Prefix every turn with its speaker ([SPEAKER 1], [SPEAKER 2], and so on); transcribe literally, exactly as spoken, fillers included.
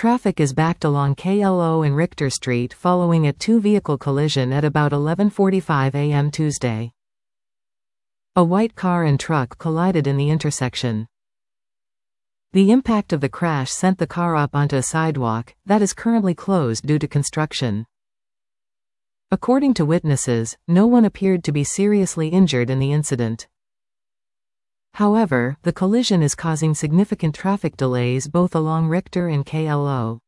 [SPEAKER 1] Traffic is backed along K L O and Richter Street following a two-vehicle collision at about eleven forty-five a m Tuesday. A white car and truck collided in the intersection. The impact of the crash sent the car up onto a sidewalk that is currently closed due to construction. According to witnesses, no one appeared to be seriously injured in the incident. However, the collision is causing significant traffic delays both along Richter and K L O.